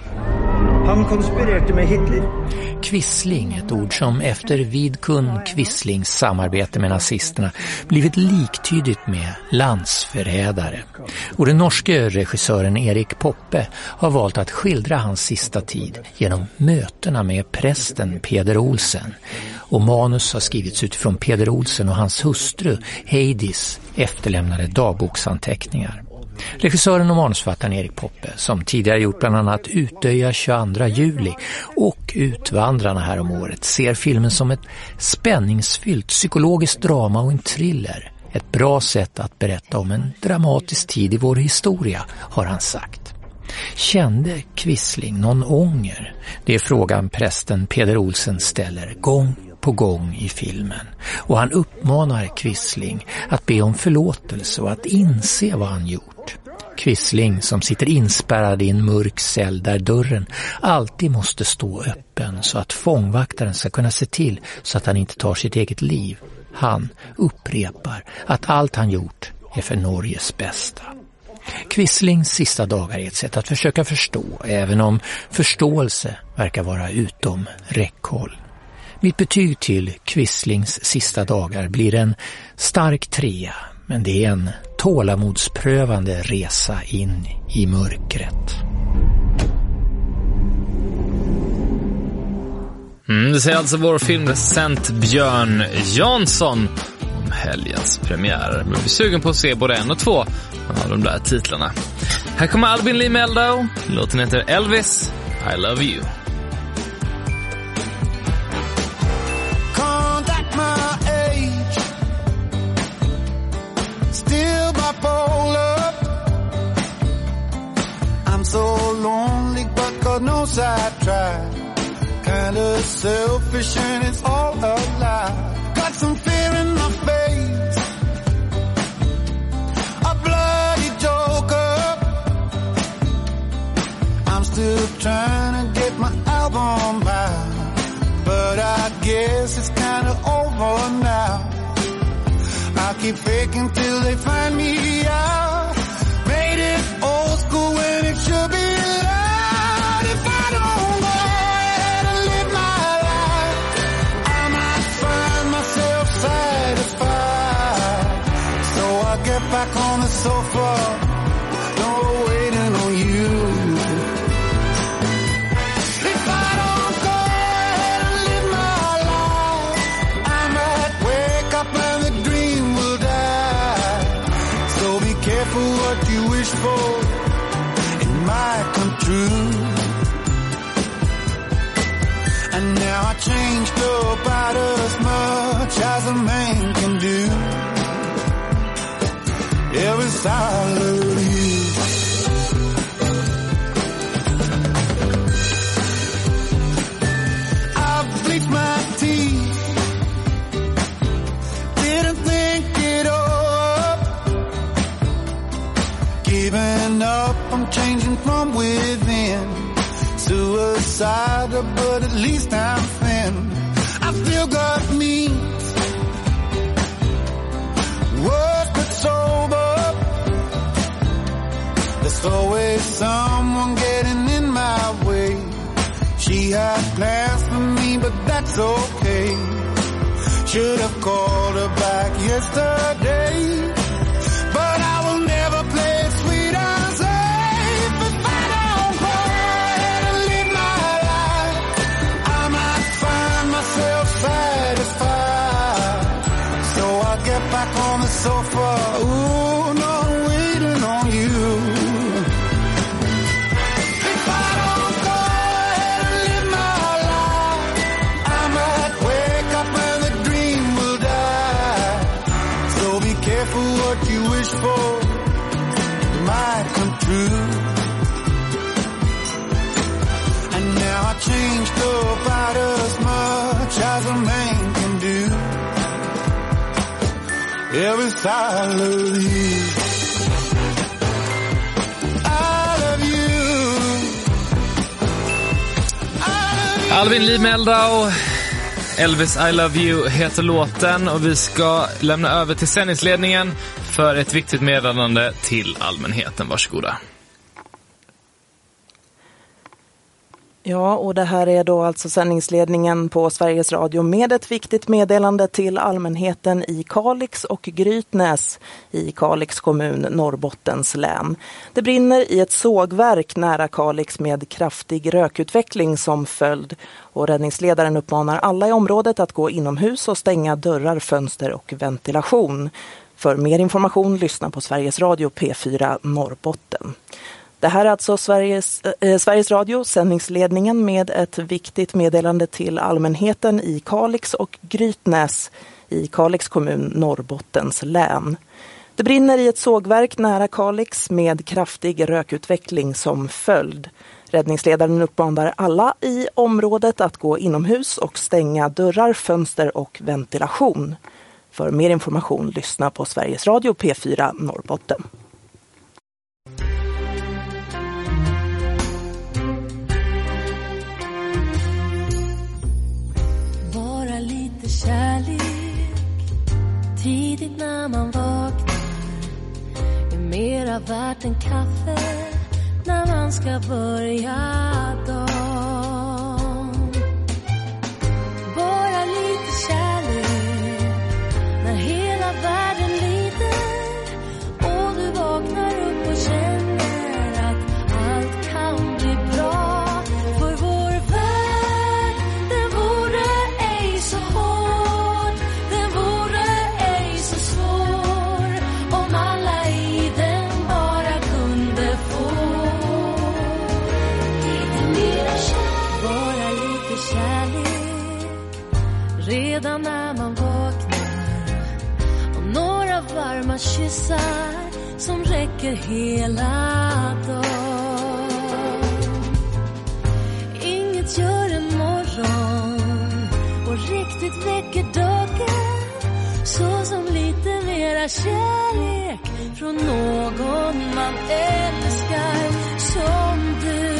Han konspirerade med Hitler. Quisling, ett ord som efter Vidkun Quislings samarbete med nazisterna blivit liktydigt med landsförrädare. Och den norske regissören Erik Poppe har valt att skildra hans sista tid genom mötena med prästen Peder Olsen. Och manus har skrivits utifrån Peder Olsen och hans hustru Heidis efterlämnade dagboksanteckningar. Regissören och manusfattaren Erik Poppe, som tidigare gjort bland annat Utöja tjugoandra juli och Utvandrarna här om året, ser filmen som ett spänningsfyllt psykologiskt drama och en thriller. Ett bra sätt att berätta om en dramatisk tid i vår historia, har han sagt. Kände Quisling någon ånger? Det är frågan prästen Peder Olsen ställer gång på gång i filmen och han uppmanar Quisling att be om förlåtelse och att inse vad han gjort. Quisling som sitter inspärrad i en mörk cell där dörren alltid måste stå öppen så att fångvaktaren ska kunna se till så att han inte tar sitt eget liv. Han upprepar att allt han gjort är för Norges bästa. Quislings sista dagar är ett sätt att försöka förstå, även om förståelse verkar vara utom räckhåll. Mitt betyg till Quislings sista dagar blir en stark trea, men det är en tålamodsprövande resa in i mörkret. Mm, det säger alltså vår filmrecensent Björn Jansson om helgens premiär. Men vi är sugen på att se både en och två av de där titlarna. Här kommer Albin Lee Meldau. Låten heter Elvis, I Love You. Contact my age, still bipolar. I'm so lonely, but God knows I tried. Kinda selfish and it's all a lie. Got some fear in my face, a bloody joker. I'm still trying to get my album out, but I guess it's kinda over now. I'll keep faking till they find me out. Made it old school when it should be loud. If I don't go ahead and live my life, I might find myself satisfied. So I get back on the sofa, no waiting on you. If I don't go ahead and live my life, I might wake up and the dream will die. So be careful what you wish for, it might come true. And now I changed about as much as a man can do. Elvis, I love you. I've bleached my teeth, didn't think it up. Giving up, I'm changing from within. Suicidal, but at least I'm thin. I still got me, worse but sober. There's always someone getting in my way. She had plans for me, but that's okay. Should have called her back yesterday, but I will never play it sweet and safe. If I don't go ahead and live my life, I might find myself satisfied. So I get back on the sofa, ooh, no waiting on you. If I don't go ahead and live my life, I might wake up and the dream will die. So be careful what you wish for, it might come true. And now I changed about as much as a man can do. Elvis, I love you. I love you. Albin Lee Meldau, Elvis, I Love You heter låten, och vi ska lämna över till sändningsledningen för ett viktigt meddelande till allmänheten. Varsågoda. Ja, och det här är då alltså sändningsledningen på Sveriges Radio med ett viktigt meddelande till allmänheten i Kalix och Grytnäs i Kalix kommun, Norrbottens län. Det brinner i ett sågverk nära Kalix med kraftig rökutveckling som följd, och räddningsledaren uppmanar alla i området att gå inomhus och stänga dörrar, fönster och ventilation. För mer information lyssna på Sveriges Radio P fyra Norrbotten. Det här är alltså Sveriges, eh, Sveriges Radio, sändningsledningen med ett viktigt meddelande till allmänheten i Kalix och Grytnäs i Kalix kommun, Norrbottens län. Det brinner i ett sågverk nära Kalix med kraftig rökutveckling som följd. Räddningsledaren uppmanar alla i området att gå inomhus och stänga dörrar, fönster och ventilation. För mer information lyssna på Sveriges Radio P fyra Norrbotten. Bara lite kärlek tidigt när man vaknar är mera värt en kaffe när man ska börja dagen. Bara lite kärlek när hela världen lider och du vaknar upp och känner att allt kan bli bra. För vår värld, den vore ej så hård, den vore ej så svår om alla i den bara kunde få lite mera kärlek. Bara lite kärlek redan när man vaknar och några varma kyssar som räcker hela dagen. Inget gör en morgon och riktigt väcker dagen så som lite mera kärlek från någon man älskar som du.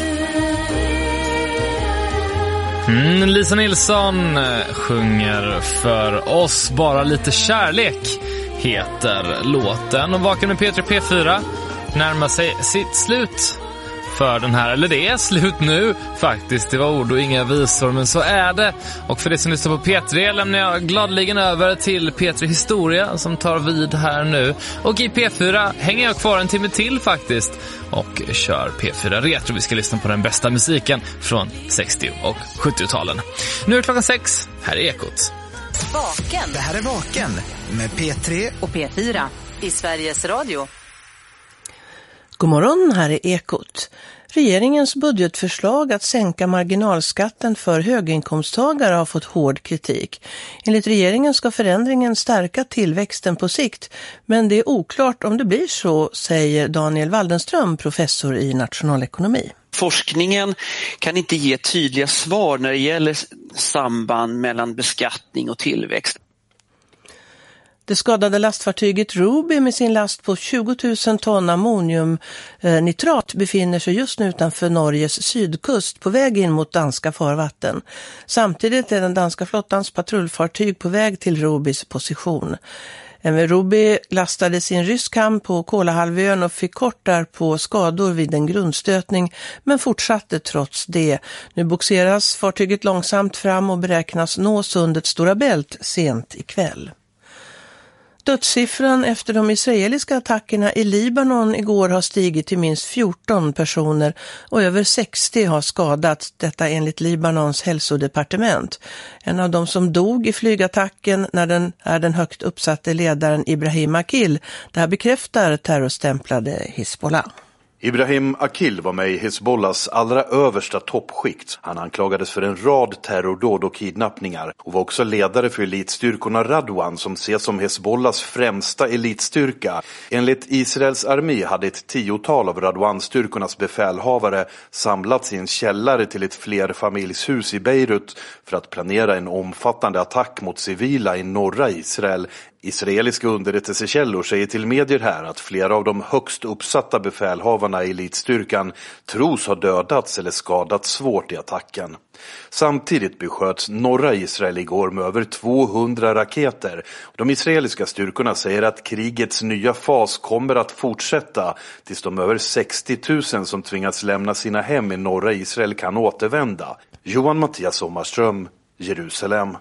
Mm, Lisa Nilsson sjunger för oss. Bara lite kärlek heter låten. Och Vaken med P tre P fyra närmar sig sitt slut för den här, eller det är slut nu faktiskt. Det var ord och inga visor, men så är det. Och för det som lyssnar på P tre lämnar jag gladligen över till P tre Historia som tar vid här nu. Och i P fyra hänger jag kvar en timme till faktiskt och kör P fyra Retro. Vi ska lyssna på den bästa musiken från sextio- och sjuttio-talen. Nu är det klockan sex, här är Ekot. Vaken. Det här är Vaken med P tre och P fyra i Sveriges Radio. God morgon, här är Ekot. Regeringens budgetförslag att sänka marginalskatten för höginkomsttagare har fått hård kritik. Enligt regeringen ska förändringen stärka tillväxten på sikt, men det är oklart om det blir så, säger Daniel Waldenström, professor i nationalekonomi. Forskningen kan inte ge tydliga svar när det gäller samband mellan beskattning och tillväxt. Det skadade lastfartyget Ruby med sin last på tjugo tusen ton ammoniumnitrat befinner sig just nu utanför Norges sydkust på väg in mot danska farvatten. Samtidigt är den danska flottans patrullfartyg på väg till Rubys position. Ruby lastade sin rysk hamn på Kolahalvön och fick kort därpå skador vid en grundstötning, men fortsatte trots det. Nu boxeras fartyget långsamt fram och beräknas nå sundet Stora Bält sent ikväll. Dödssiffran efter de israeliska attackerna i Libanon igår har stigit till minst fjorton personer och över sextio har skadats, detta enligt Libanons hälsodepartement. En av de som dog i flygattacken när den är den högt uppsatte ledaren Ibrahim Akil. Det här bekräftar terrorstämplade Hezbollah. Ibrahim Akil var med i Hezbollahs allra översta toppskikt. Han anklagades för en rad terrordåd och kidnappningar och var också ledare för elitstyrkorna Radwan som ses som Hezbollahs främsta elitstyrka. Enligt Israels armé hade ett tiotal av Radwan-styrkornas befälhavare samlats i en källare till ett flerfamiljshus i Beirut för att planera en omfattande attack mot civila i norra Israel. Israeliska underrättelsekällor säger till medier här att flera av de högst uppsatta befälhavarna i elitstyrkan tros ha dödats eller skadats svårt i attacken. Samtidigt besköts norra Israel igår med över tvåhundra raketer. De israeliska styrkorna säger att krigets nya fas kommer att fortsätta tills de över sextio tusen som tvingats lämna sina hem i norra Israel kan återvända. Johan Mattias Sommarström, Jerusalem.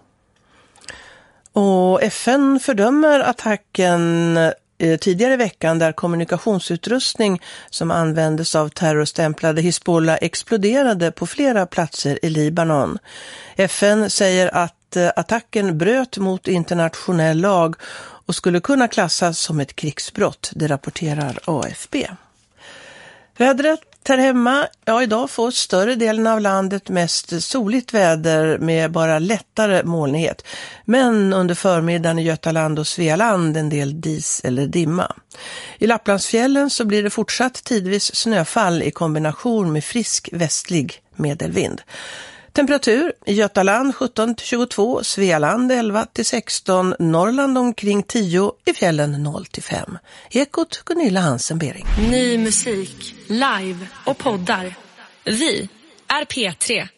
Och F N fördömer attacken eh, tidigare i veckan där kommunikationsutrustning som användes av terrorstämplade Hezbollah exploderade på flera platser i Libanon. F N säger att eh, attacken bröt mot internationell lag och skulle kunna klassas som ett krigsbrott, det rapporterar A F B. Vädret Vädret här hemma, ja idag får större delen av landet mest soligt väder med bara lättare molnighet. Men under förmiddagen i Götaland och Svealand en del dis eller dimma. I Lapplandsfjällen så blir det fortsatt tidvis snöfall i kombination med frisk västlig medelvind. Temperatur i Götaland sjutton till tjugotvå, Svealand elva till sexton, Norrland omkring tio, i fjällen noll till fem. Ekot Gunilla Hansen-Bering. Ny musik, live och poddar. Vi är P tre.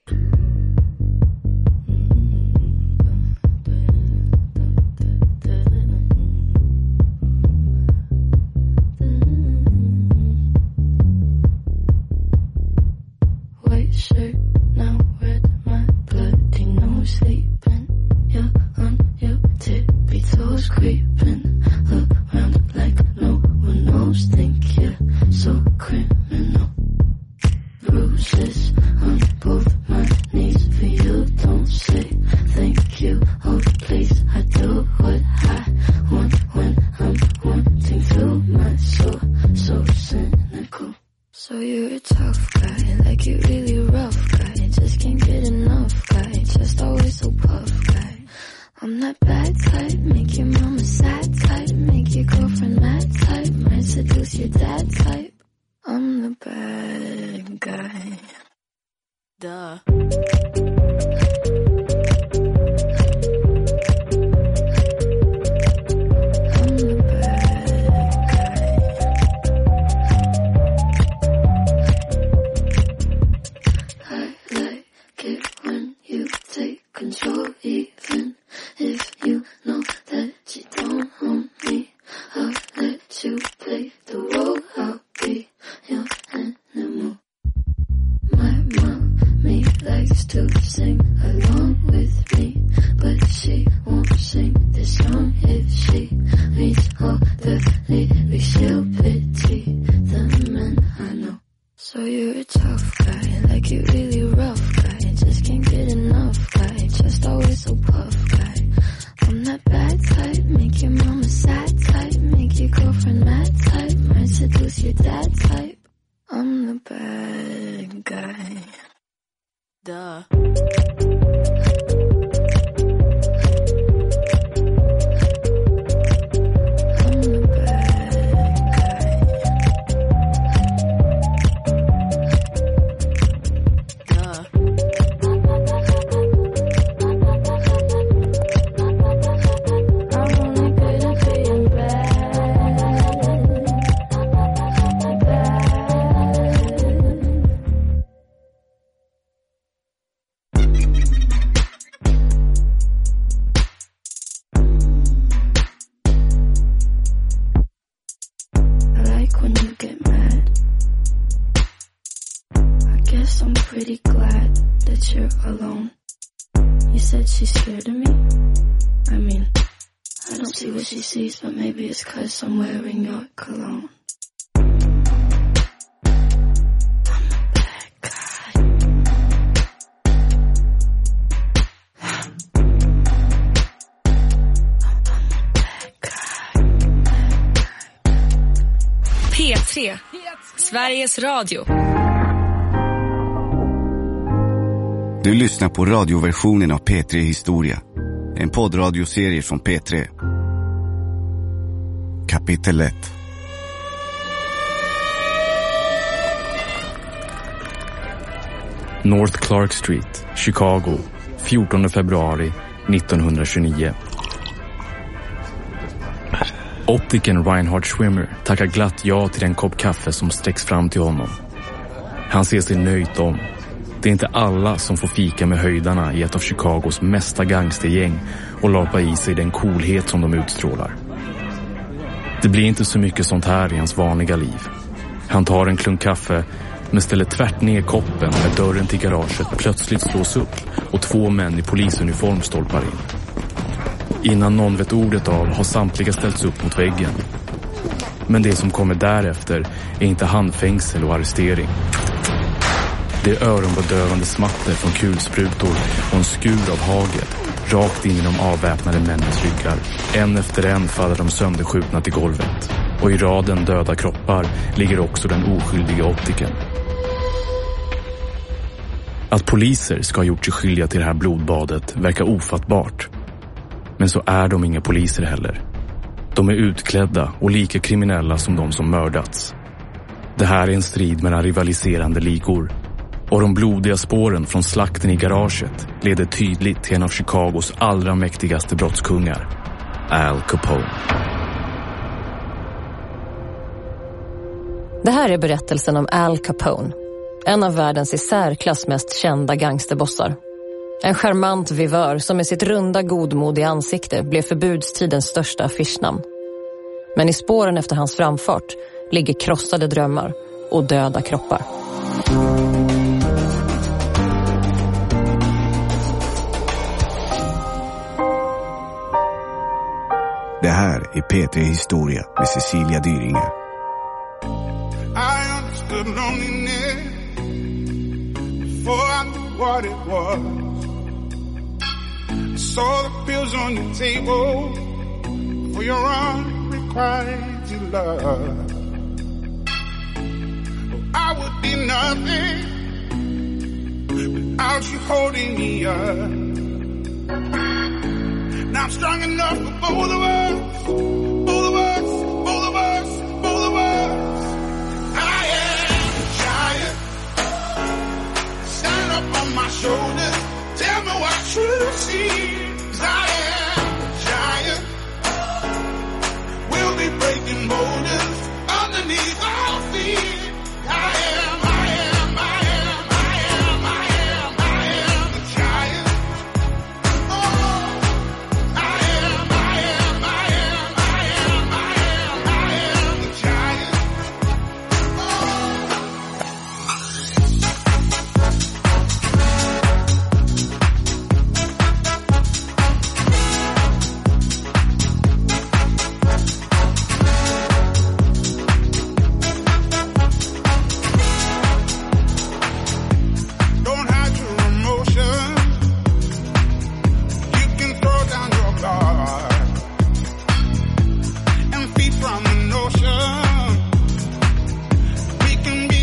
White shirt, now red, my bloody nose sleeping. You're on your tippy toes creeping around like no one knows. Think you're so criminal. Bruises on both my knees for you. Don't say thank you, oh please. I do what I want when I'm wanting to. My soul so cynical. So you're a tough guy, like you really rough guy. Just can't get enough guy, just always so puff guy. I'm that bad type, make your mama sad type. Make your girlfriend mad type, might seduce your dad type. I'm the bad guy. Duh. Control, even if you know that you don't own me. I'll let you play the role. I'll be your animal. My mommy likes to sing along with me, but she won't sing this song if she reads all the lyrics. She'll pity the men I know. So you're a tough guy, like you really rough guy. Just can't get enough guy, just always so puff guy. I'm that bad type, make your mama sad type. Make your girlfriend mad type, might seduce your dad type. I'm the bad guy. Duh. She sees, but maybe it's 'cause I'm wearing your cologne. P tre, Sveriges Radio. Du lyssnar på radioversionen av P tre Historia. En poddradioserie från P tre. Kapitel ett. North Clark Street, Chicago, fjortonde februari nittonhundratjugonio. Optiken Reinhard Schwimmer tackar glatt ja till en kopp kaffe som sträcks fram till honom. Han ser sig nöjt om. Det är inte alla som får fika med höjdarna i ett av Chicagos mesta gangstergäng och lapa i sig den coolhet som de utstrålar. Det blir inte så mycket sånt här i hans vanliga liv. Han tar en klunk kaffe men ställer tvärt ner koppen när dörren till garaget plötsligt slås upp och två män i polisuniform stolpar in. Innan någon vet ordet av har samtliga ställts upp mot väggen. Men det som kommer därefter är inte handfängsel och arrestering. Det är öronbedövande smatter från kulsprutor och en skur av hagel rakt in i de avväpnade männens ryggar. En efter en faller de sönderskjutna till golvet. Och i raden döda kroppar ligger också den oskyldiga optiken. Att poliser ska ha gjort sig skyldiga till det här blodbadet verkar ofattbart. Men så är de inga poliser heller. De är utklädda och lika kriminella som de som mördats. Det här är en strid mellan rivaliserande ligor. Och de blodiga spåren från slakten i garaget leder tydligt till en av Chicagos allra mäktigaste brottskungar, Al Capone. Det här är berättelsen om Al Capone, en av världens i särklass mest kända gangsterbossar. En charmant vivör som med sitt runda godmodiga ansikte blev förbudstidens största affischnamn. Men i spåren efter hans framfart ligger krossade drömmar och döda kroppar. Det här är P tre Historia med Cecilia Dyringer. I understood loneliness before I knew what it was. I saw the pills on your table for your unrequited love. I would be nothing without you holding me up. Now I'm strong enough for both of us.